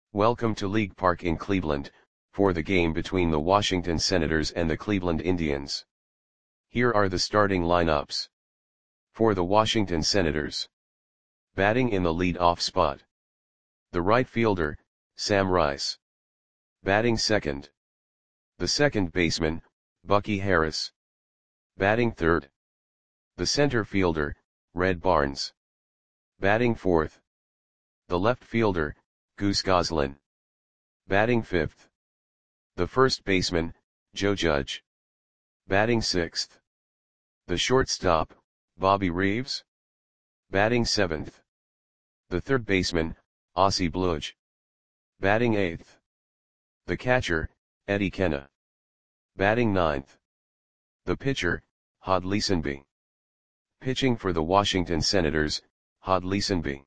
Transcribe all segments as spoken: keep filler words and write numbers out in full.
Welcome to League Park in Cleveland, for the game between the Washington Senators and the Cleveland Indians. Here are the starting lineups. For the Washington Senators. Batting in the lead-off spot. The right fielder, Sam Rice. Batting second. The second baseman, Bucky Harris. Batting third. The center fielder, Red Barnes. Batting fourth. The left fielder, Goose Goslin. Batting fifth. The first baseman, Joe Judge. Batting sixth. The shortstop, Bobby Reeves. Batting seventh. The third baseman, Ozzie Bludge. Batting eighth. The catcher, Eddie Kenna. Batting ninth. The pitcher, Hod Leesonby. Pitching for the Washington Senators, Hod Leesonby.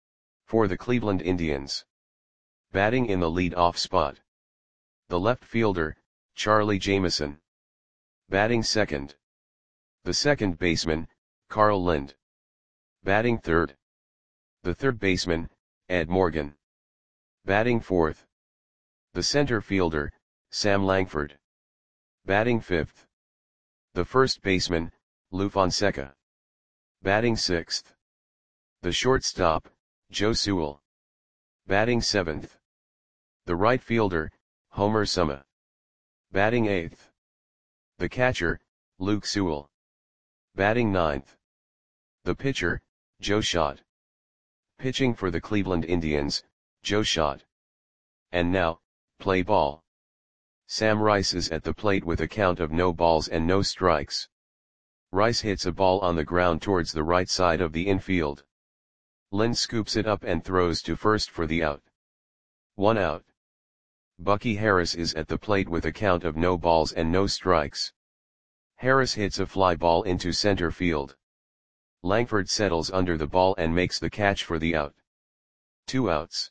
For the Cleveland Indians. Batting in the lead-off spot. The left fielder, Charlie Jameson. Batting second. The second baseman, Carl Lind. Batting third. The third baseman, Ed Morgan. Batting fourth. The center fielder, Sam Langford. Batting fifth. The first baseman, Lou Fonseca. Batting sixth. The shortstop, Joe Sewell. Batting seventh. The right fielder, Homer Suma. Batting eighth. The catcher, Luke Sewell. Batting ninth. The pitcher, Joe Schott. Pitching for the Cleveland Indians, Joe Schott. And now, play ball. Sam Rice is at the plate with a count of no balls and no strikes. Rice hits a ball on the ground towards the right side of the infield. Lind scoops it up and throws to first for the out. One out. Bucky Harris is at the plate with a count of no balls and no strikes. Harris hits a fly ball into center field. Langford settles under the ball and makes the catch for the out. Two outs.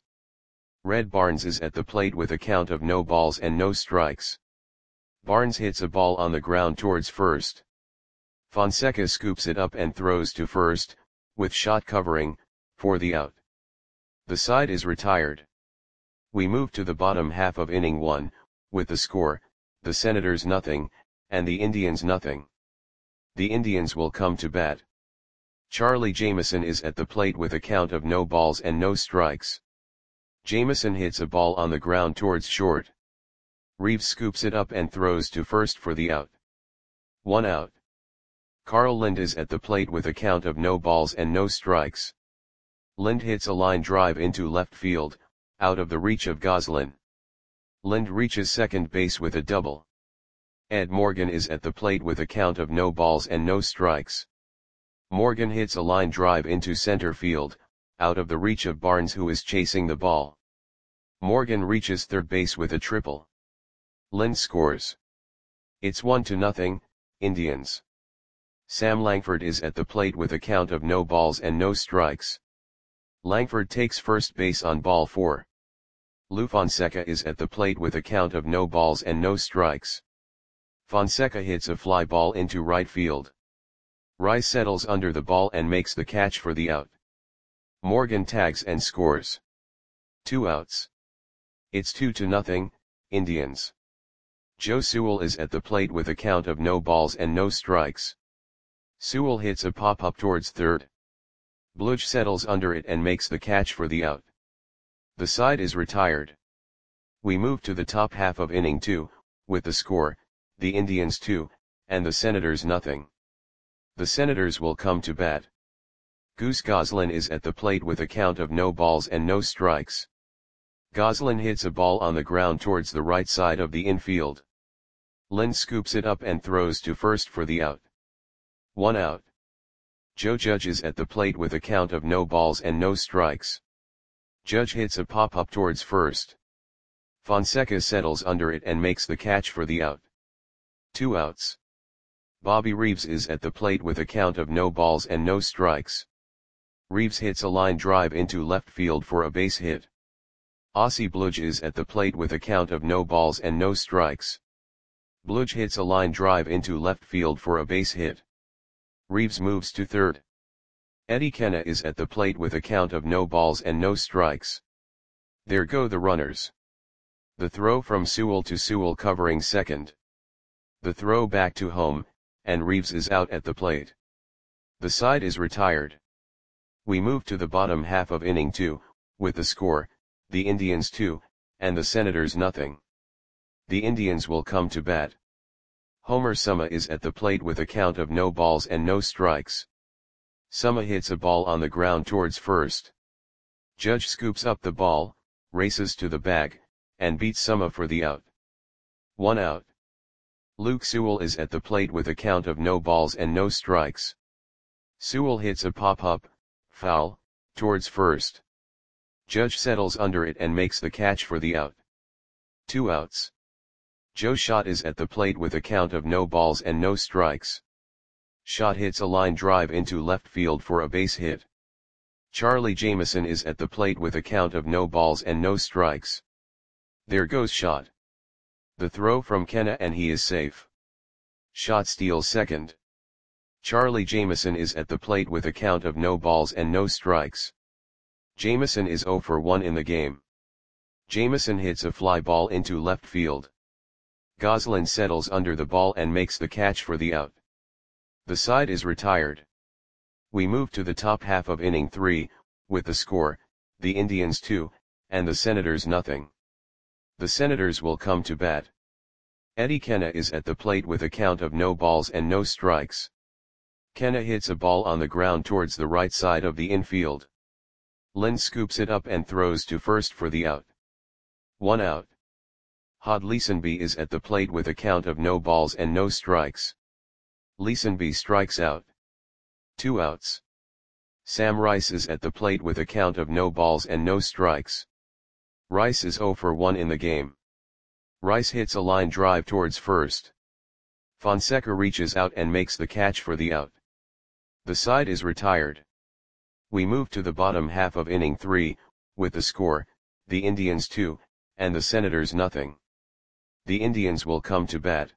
Red Barnes is at the plate with a count of no balls and no strikes. Barnes hits a ball on the ground towards first. Fonseca scoops it up and throws to first, with Schott covering, for the out. The side is retired. We move to the bottom half of inning one, with the score, the Senators nothing, and the Indians nothing. The Indians will come to bat. Charlie Jameson is at the plate with a count of no balls and no strikes. Jameson hits a ball on the ground towards short. Reeves scoops it up and throws to first for the out. One out. Carl Lind is at the plate with a count of no balls and no strikes. Lind hits a line drive into left field, out of the reach of Goslin. Lind reaches second base with a double. Ed Morgan is at the plate with a count of no balls and no strikes. Morgan hits a line drive into center field, out of the reach of Barnes, who is chasing the ball. Morgan reaches third base with a triple. Lind scores. It's one to nothing, Indians. Sam Langford is at the plate with a count of no balls and no strikes. Langford takes first base on ball four. Lou Fonseca is at the plate with a count of no balls and no strikes. Fonseca hits a fly ball into right field. Rice settles under the ball and makes the catch for the out. Morgan tags and scores. Two outs. It's two to nothing, Indians. Joe Sewell is at the plate with a count of no balls and no strikes. Sewell hits a pop-up towards third. Bludge settles under it and makes the catch for the out. The side is retired. We move to the top half of inning two, with the score, the Indians two, and the Senators nothing. The Senators will come to bat. Goose Goslin is at the plate with a count of no balls and no strikes. Goslin hits a ball on the ground towards the right side of the infield. Lind scoops it up and throws to first for the out. One out. Joe Judge is at the plate with a count of no balls and no strikes. Judge hits a pop-up towards first. Fonseca settles under it and makes the catch for the out. Two outs. Bobby Reeves is at the plate with a count of no balls and no strikes. Reeves hits a line drive into left field for a base hit. Ozzie Bludge is at the plate with a count of no balls and no strikes. Bludge hits a line drive into left field for a base hit. Reeves moves to third. Eddie Kenna is at the plate with a count of no balls and no strikes. There go the runners. The throw from Sewell to Sewell covering second. The throw back to home, and Reeves is out at the plate. The side is retired. We move to the bottom half of inning two, with the score, the Indians two, and the Senators nothing. The Indians will come to bat. Homer Suma is at the plate with a count of no balls and no strikes. Suma hits a ball on the ground towards first. Judge scoops up the ball, races to the bag, and beats Suma for the out. One out. Luke Sewell is at the plate with a count of no balls and no strikes. Sewell hits a pop-up, foul, towards first. Judge settles under it and makes the catch for the out. Two outs. Joe Schott is at the plate with a count of no balls and no strikes. Schott hits a line drive into left field for a base hit. Charlie Jameson is at the plate with a count of no balls and no strikes. There goes Schott. The throw from Kenna and he is safe. Schott steals second. Charlie Jameson is at the plate with a count of no balls and no strikes. Jameson is oh for one in the game. Jameson hits a fly ball into left field. Goslin settles under the ball and makes the catch for the out. The side is retired. We move to the top half of inning three, with the score, the Indians two, and the Senators nothing. The Senators will come to bat. Eddie Kenna is at the plate with a count of no balls and no strikes. Kenna hits a ball on the ground towards the right side of the infield. Lind scoops it up and throws to first for the out. One out. Hod Leesenby is at the plate with a count of no balls and no strikes. Leesenby strikes out. Two outs. Sam Rice is at the plate with a count of no balls and no strikes. Rice is oh for one in the game. Rice hits a line drive towards first. Fonseca reaches out and makes the catch for the out. The side is retired. We move to the bottom half of inning three, with the score, the Indians two, and the Senators nothing. The Indians will come to bat.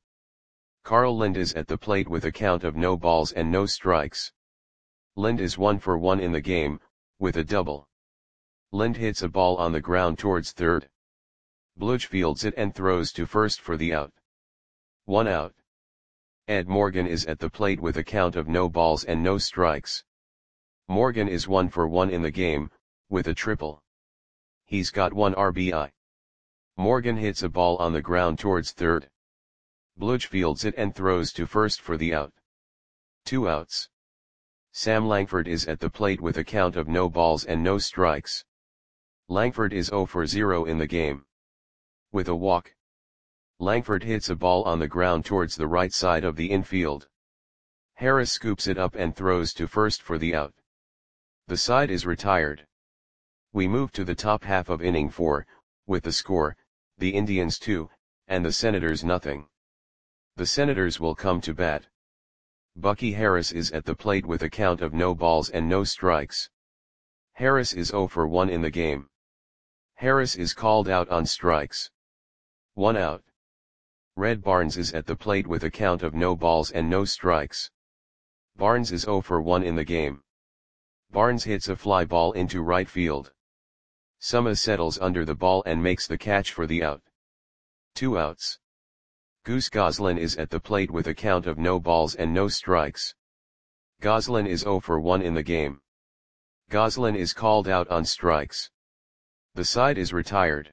Carl Lind is at the plate with a count of no balls and no strikes. Lind is one for one in the game, with a double. Lind hits a ball on the ground towards third. Bluch fields it and throws to first for the out. One out. Ed Morgan is at the plate with a count of no balls and no strikes. Morgan is one for one in the game, with a triple. He's got one R B I. Morgan hits a ball on the ground towards third. Bluch fields it and throws to first for the out. Two outs. Sam Langford is at the plate with a count of no balls and no strikes. Langford is oh for zero in the game. With a walk. Langford hits a ball on the ground towards the right side of the infield. Harris scoops it up and throws to first for the out. The side is retired. We move to the top half of inning four, with the score, the Indians two, and the Senators nothing. The Senators will come to bat. Bucky Harris is at the plate with a count of no balls and no strikes. Harris is oh for one in the game. Harris is called out on strikes. One out. Red Barnes is at the plate with a count of no balls and no strikes. Barnes is oh for one in the game. Barnes hits a fly ball into right field. Suma settles under the ball and makes the catch for the out. Two outs. Goose Goslin is at the plate with a count of no balls and no strikes. Goslin is oh for one in the game. Goslin is called out on strikes. The side is retired.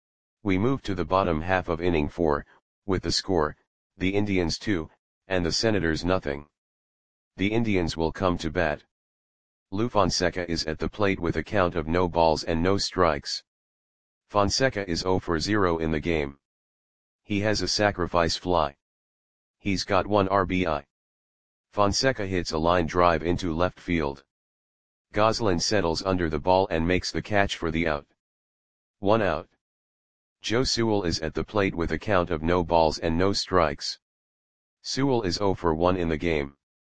We move to the bottom half of inning four, with the score, the Indians two, and the Senators nothing. The Indians will come to bat. Lou Fonseca is at the plate with a count of no balls and no strikes. Fonseca is oh for zero in the game. He has a sacrifice fly. He's got one R B I. Fonseca hits a line drive into left field. Goslin settles under the ball and makes the catch for the out. One out. Joe Sewell is at the plate with a count of no balls and no strikes. Sewell is oh for one in the game.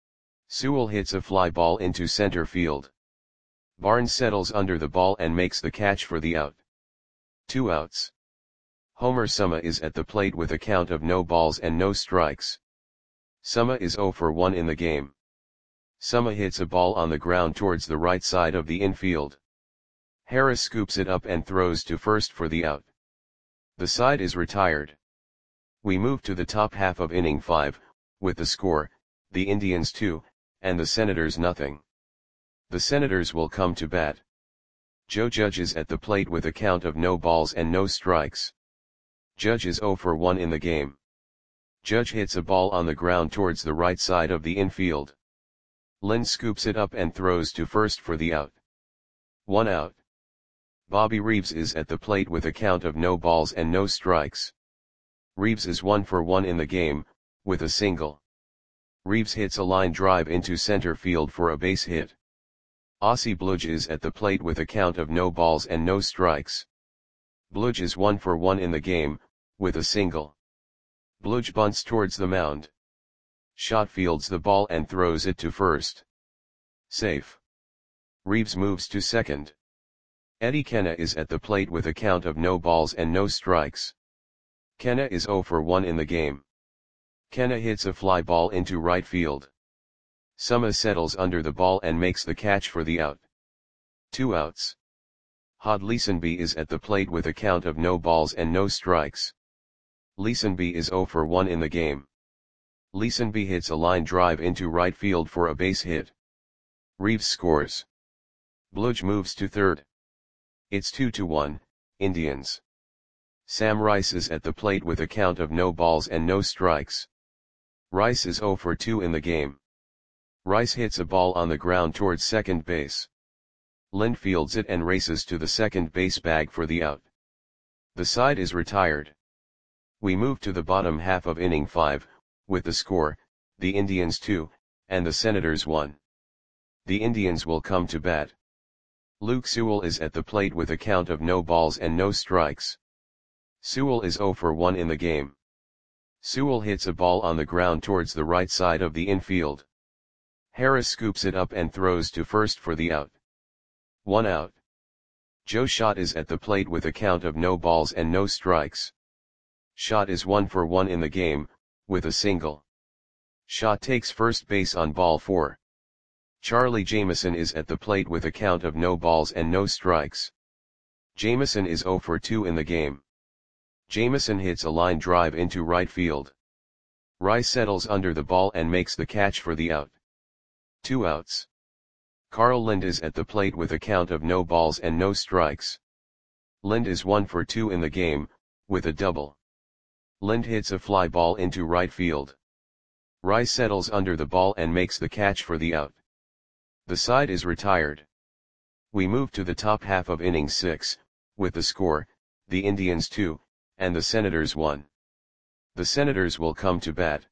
Sewell hits a fly ball into center field. Barnes settles under the ball and makes the catch for the out. Two outs. Homer Suma is at the plate with a count of no balls and no strikes. Suma is oh for one in the game. Suma hits a ball on the ground towards the right side of the infield. Harris scoops it up and throws to first for the out. The side is retired. We move to the top half of inning five, with the score, the Indians two, and the Senators nothing. The Senators will come to bat. Joe Judge is at the plate with a count of no balls and no strikes. Judge is oh for one in the game. Judge hits a ball on the ground towards the right side of the infield. Lind scoops it up and throws to first for the out. One out. Bobby Reeves is at the plate with a count of no balls and no strikes. Reeves is one for one in the game, with a single. Reeves hits a line drive into center field for a base hit. Ossie Bludge is at the plate with a count of no balls and no strikes. Bludge is one for one in the game, with a single. Bludge bunts towards the mound. Schott fields the ball and throws it to first. Safe. Reeves moves to second. Eddie Kenna is at the plate with a count of no balls and no strikes. Kenna is oh for one in the game. Kenna hits a fly ball into right field. Suma settles under the ball and makes the catch for the out. Two outs. Hod Leesenby is at the plate with a count of no balls and no strikes. Leesenby is oh for one in the game. Leesenby hits a line drive into right field for a base hit. Reeves scores. Bludge moves to third. It's two to one, Indians. Sam Rice is at the plate with a count of no balls and no strikes. Rice is oh for two in the game. Rice hits a ball on the ground towards second base. Lind fields it and races to the second base bag for the out. The side is retired. We move to the bottom half of inning five, with the score, the Indians two, and the Senators one. The Indians will come to bat. Luke Sewell is at the plate with a count of no balls and no strikes. Sewell is oh for one in the game. Sewell hits a ball on the ground towards the right side of the infield. Harris scoops it up and throws to first for the out. One out. Joe Schott is at the plate with a count of no balls and no strikes. Schott is one for one in the game, with a single. Schott takes first base on ball four. Charlie Jameson is at the plate with a count of no balls and no strikes. Jameson is oh for two in the game. Jameson hits a line drive into right field. Rice settles under the ball and makes the catch for the out. Two outs. Carl Lind is at the plate with a count of no balls and no strikes. Lind is one for two in the game, with a double. Lind hits a fly ball into right field. Rice settles under the ball and makes the catch for the out. The side is retired. We move to the top half of inning six, with the score, the Indians two, and the Senators one. The Senators will come to bat.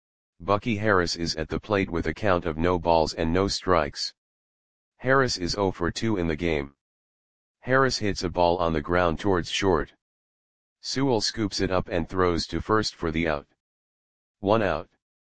Bucky Harris is at the plate with a count of no balls and no strikes. Harris is oh for two in the game. Harris hits a ball on the ground towards short. Sewell scoops it up and throws to first for the out. One out.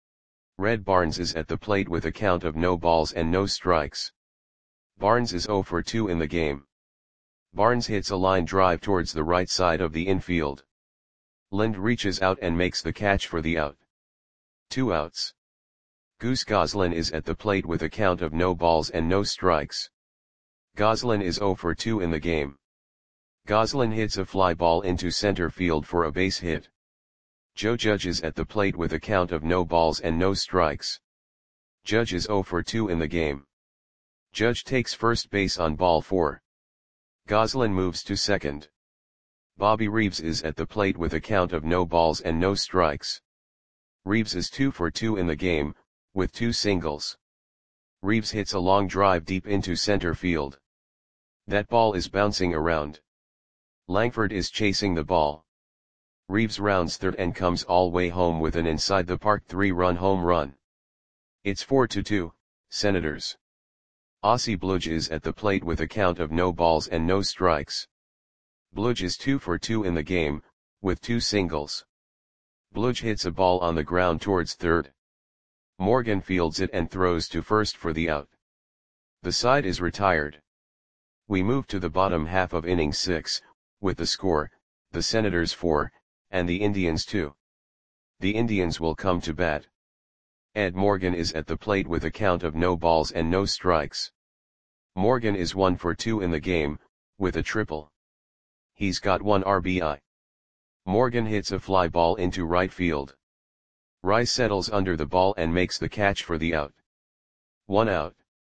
Red Barnes is at the plate with a count of no balls and no strikes. Barnes is oh for two in the game. Barnes hits a line drive towards the right side of the infield. Lind reaches out and makes the catch for the out. Two outs. Goose Goslin is at the plate with a count of no balls and no strikes. Goslin is oh for two in the game. Goslin hits a fly ball into center field for a base hit. Joe Judge is at the plate with a count of no balls and no strikes. Judge is oh for two in the game. Judge takes first base on ball four. Goslin moves to second. Bobby Reeves is at the plate with a count of no balls and no strikes. Reeves is two for two in the game, with two singles. Reeves hits a long drive deep into center field. That ball is bouncing around. Langford is chasing the ball. Reeves rounds third and comes all way home with an inside the park three-run home run. It's four to two, Senators. Ossie Bludge is at the plate with a count of no balls and no strikes. Bludge is two for two in the game, with two singles. Bludge hits a ball on the ground towards third. Morgan fields it and throws to first for the out. The side is retired. We move to the bottom half of inning six, with the score, the Senators four, and the Indians two. The Indians will come to bat. Ed Morgan is at the plate with a count of no balls and no strikes. Morgan is one for two in the game, with a triple. He's got one R B I. Morgan hits a fly ball into right field. Rice settles under the ball and makes the catch for the out. One out.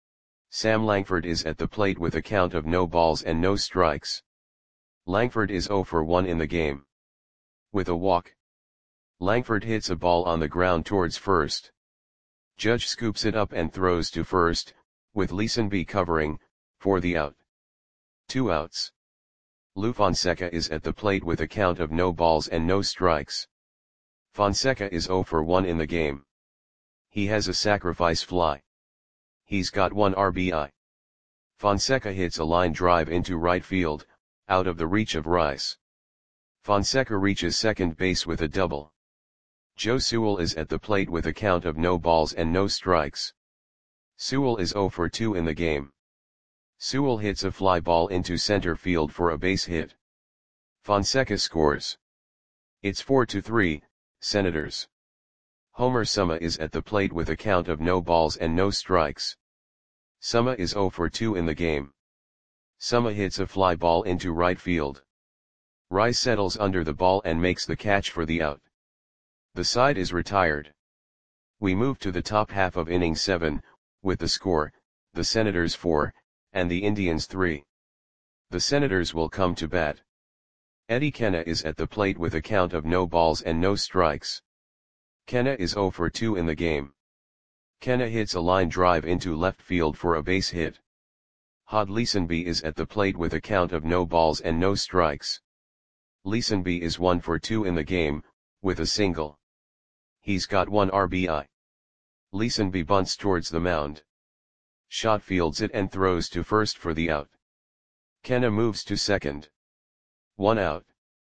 Sam Langford is at the plate with a count of no balls and no strikes. Langford is zero for one in the game. With a walk. Langford hits a ball on the ground towards first. Judge scoops it up and throws to first, with Leesenby covering, for the out. Two outs. Lou Fonseca is at the plate with a count of no balls and no strikes. Fonseca is zero for one in the game. He has a sacrifice fly. He's got one R B I. Fonseca hits a line drive into right field, out of the reach of Rice. Fonseca reaches second base with a double. Joe Sewell is at the plate with a count of no balls and no strikes. Sewell is zero for two in the game. Sewell hits a fly ball into center field for a base hit. Fonseca scores. It's four to three, Senators. Homer Suma is at the plate with a count of no balls and no strikes. Suma is zero for two in the game. Suma hits a fly ball into right field. Rice settles under the ball and makes the catch for the out. The side is retired. We move to the top half of inning seven, with the score, the Senators four, and the Indians three. The Senators will come to bat. Eddie Kenna is at the plate with a count of no balls and no strikes. Kenna is zero for two in the game. Kenna hits a line drive into left field for a base hit. Hod Leesenby is at the plate with a count of no balls and no strikes. Leesenby is one for two in the game, with a single. He's got one R B I. Leesenby bunts towards the mound. Schott fields it and throws to first for the out. Kenna moves to second. One out.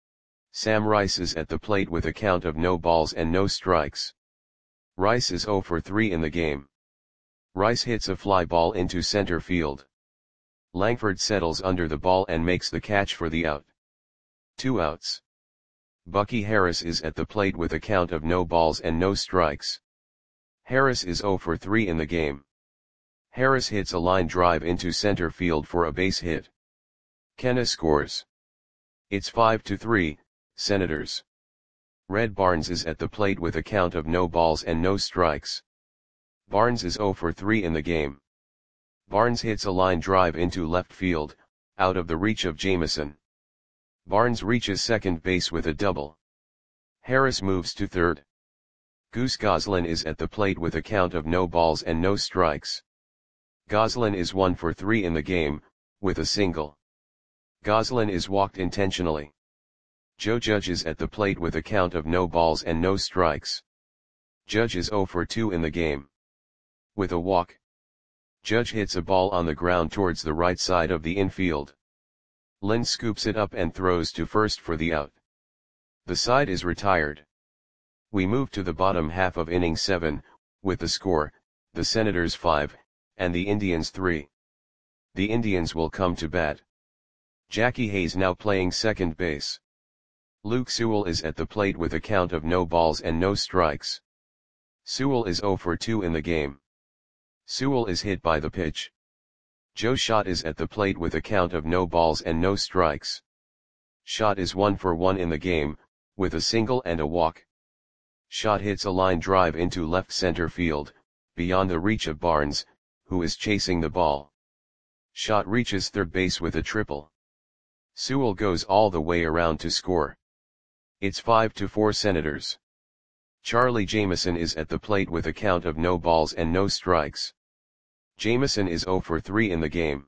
Sam Rice is at the plate with a count of no balls and no strikes. Rice is zero for three in the game. Rice hits a fly ball into center field. Langford settles under the ball and makes the catch for the out. Two outs. Bucky Harris is at the plate with a count of no balls and no strikes. Harris is zero for three in the game. Harris hits a line drive into center field for a base hit. Kenna scores. It's five to three, Senators. Red Barnes is at the plate with a count of no balls and no strikes. Barnes is zero for three in the game. Barnes hits a line drive into left field, out of the reach of Jameson. Barnes reaches second base with a double. Harris moves to third. Goose Goslin is at the plate with a count of no balls and no strikes. Goslin is one for three in the game, with a single. Goslin is walked intentionally. Joe Judge is at the plate with a count of no balls and no strikes. Judge is zero for two in the game. With a walk. Judge hits a ball on the ground towards the right side of the infield. Lind scoops it up and throws to first for the out. The side is retired. We move to the bottom half of inning seven, with the score, the Senators five, and the Indians three. The Indians will come to bat. Jackie Hayes now playing second base. Luke Sewell is at the plate with a count of no balls and no strikes. Sewell is zero for two in the game. Sewell is hit by the pitch. Joe Schott is at the plate with a count of no balls and no strikes. Schott is one for one in the game, with a single and a walk. Schott hits a line drive into left center field, beyond the reach of Barnes, who is chasing the ball. Schott reaches third base with a triple. Sewell goes all the way around to score. It's five to four Senators. Charlie Jameson is at the plate with a count of no balls and no strikes. Jameson is zero for three in the game.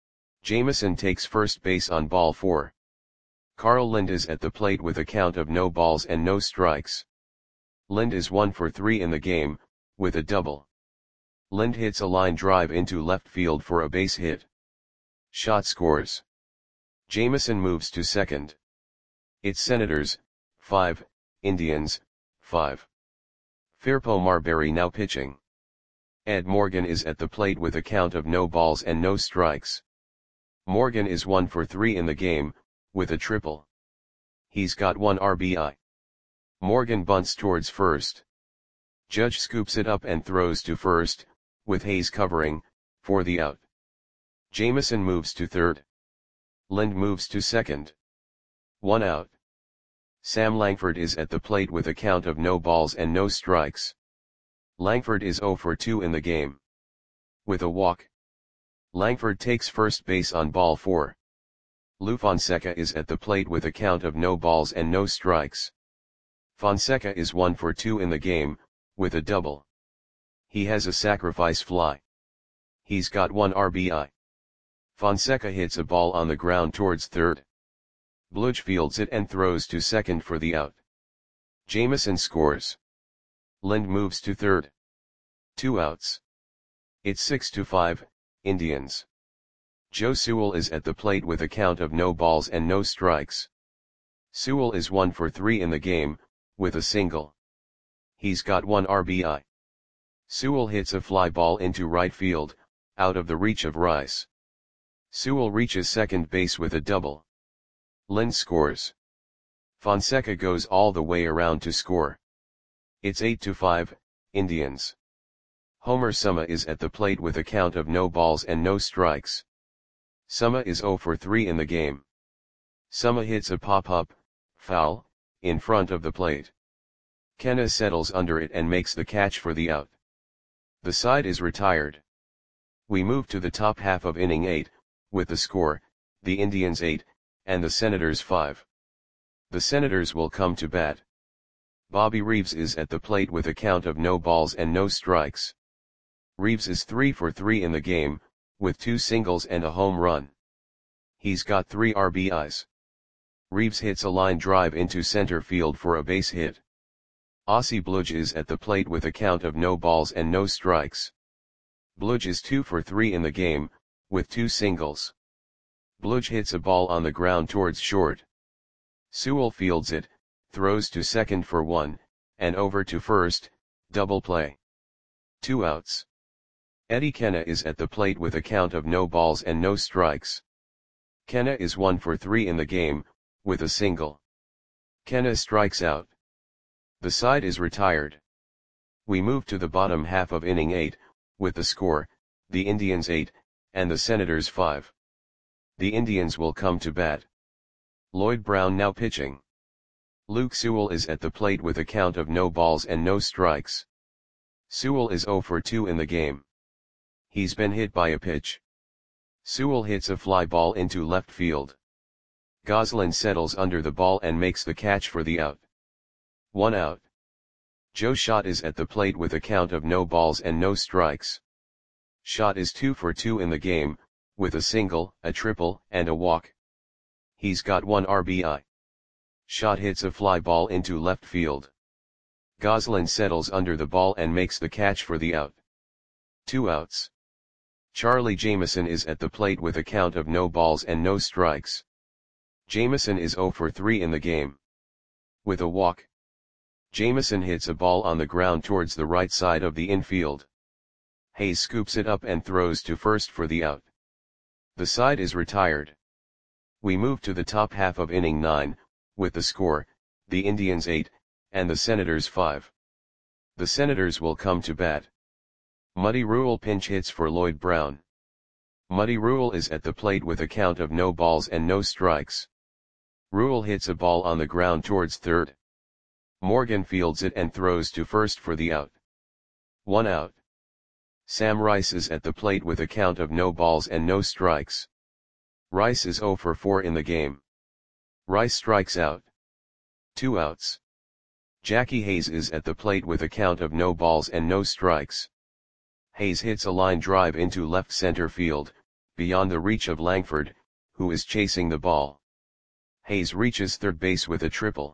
Jameson takes first base on ball four. Carl Lind is at the plate with a count of no balls and no strikes. Lind is one for three in the game, with a double. Lind hits a line drive into left field for a base hit. Schott scores. Jameson moves to second. It's Senators, five, Indians, five. Firpo Marbury now pitching. Ed Morgan is at the plate with a count of no balls and no strikes. Morgan is one for three in the game, with a triple. He's got one R B I. Morgan bunts towards first. Judge scoops it up and throws to first, with Hayes covering, for the out. Jameson moves to third. Lind moves to second. One out. Sam Langford is at the plate with a count of no balls and no strikes. Langford is zero for two in the game. With a walk, Langford takes first base on ball four. Lou Fonseca is at the plate with a count of no balls and no strikes. Fonseca is one for two in the game, with a double. He has a sacrifice fly. He's got one R B I. Fonseca hits a ball on the ground towards third. Bludge fields it and throws to second for the out. Jameson scores. Lind moves to third. Two outs. It's six to five, Indians. Joe Sewell is at the plate with a count of no balls and no strikes. Sewell is one for three in the game, with a single. He's got one R B I. Sewell hits a fly ball into right field, out of the reach of Rice. Sewell reaches second base with a double. Lind scores. Fonseca goes all the way around to score. It's eight to five, Indians. Homer Suma is at the plate with a count of no balls and no strikes. Suma is zero for three in the game. Suma hits a pop-up, foul, in front of the plate. Kenna settles under it and makes the catch for the out. The side is retired. We move to the top half of inning eight, with the score, the Indians eight, and the Senators five. The Senators will come to bat. Bobby Reeves is at the plate with a count of no balls and no strikes. Reeves is three for three in the game, with two singles and a home run. He's got three R B Is. Reeves hits a line drive into center field for a base hit. Ossie Bludge is at the plate with a count of no balls and no strikes. Bludge is two for three in the game, with two singles. Bludge hits a ball on the ground towards short. Sewell fields it, throws to second for one, and over to first, double play. Two outs. Eddie Kenna is at the plate with a count of no balls and no strikes. Kenna is one for three in the game, with a single. Kenna strikes out. The side is retired. We move to the bottom half of inning eight, with the score, the Indians eight, and the Senators five. The Indians will come to bat. Lloyd Brown now pitching. Luke Sewell is at the plate with a count of no balls and no strikes. Sewell is zero for two in the game. He's been hit by a pitch. Sewell hits a fly ball into left field. Goslin settles under the ball and makes the catch for the out. One out. Joe Schott is at the plate with a count of no balls and no strikes. Schott is two for two in the game, with a single, a triple, and a walk. He's got one R B I. Schott hits a fly ball into left field. Goslin settles under the ball and makes the catch for the out. Two outs. Charlie Jameson is at the plate with a count of no balls and no strikes. Jameson is zero for three in the game. With a walk, Jameson hits a ball on the ground towards the right side of the infield. Hayes scoops it up and throws to first for the out. The side is retired. We move to the top half of inning nine, with the score, the Indians eight, and the Senators five. The Senators will come to bat. Muddy Rule pinch hits for Lloyd Brown. Muddy Rule is at the plate with a count of no balls and no strikes. Rule hits a ball on the ground towards third. Morgan fields it and throws to first for the out. One out. Sam Rice is at the plate with a count of no balls and no strikes. Rice is zero for four in the game. Rice strikes out. Two outs. Jackie Hayes is at the plate with a count of no balls and no strikes. Hayes hits a line drive into left center field, beyond the reach of Langford, who is chasing the ball. Hayes reaches third base with a triple.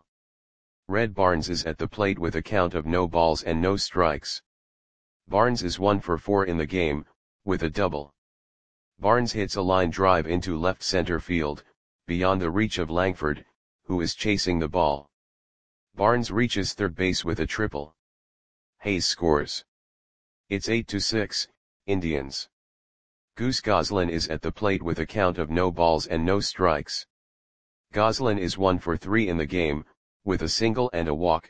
Red Barnes is at the plate with a count of no balls and no strikes. Barnes is one for four in the game, with a double. Barnes hits a line drive into left center field, beyond the reach of Langford, who is chasing the ball. Barnes reaches third base with a triple. Hayes scores. It's eight to six, Indians. Goose Goslin is at the plate with a count of no balls and no strikes. Goslin is one for three in the game, with a single and a walk.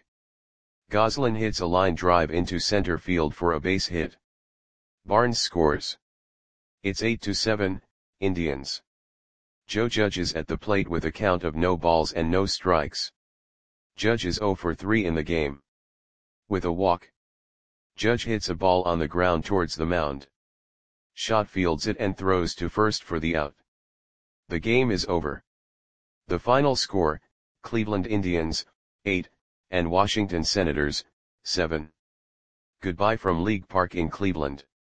Goslin hits a line drive into center field for a base hit. Barnes scores. It's eight to seven, Indians. Joe Judge is at the plate with a count of no balls and no strikes. Judge is zero for three in the game. With a walk, Judge hits a ball on the ground towards the mound. Schott fields it and throws to first for the out. The game is over. The final score, Cleveland Indians, eight, and Washington Senators, seven. Goodbye from League Park in Cleveland.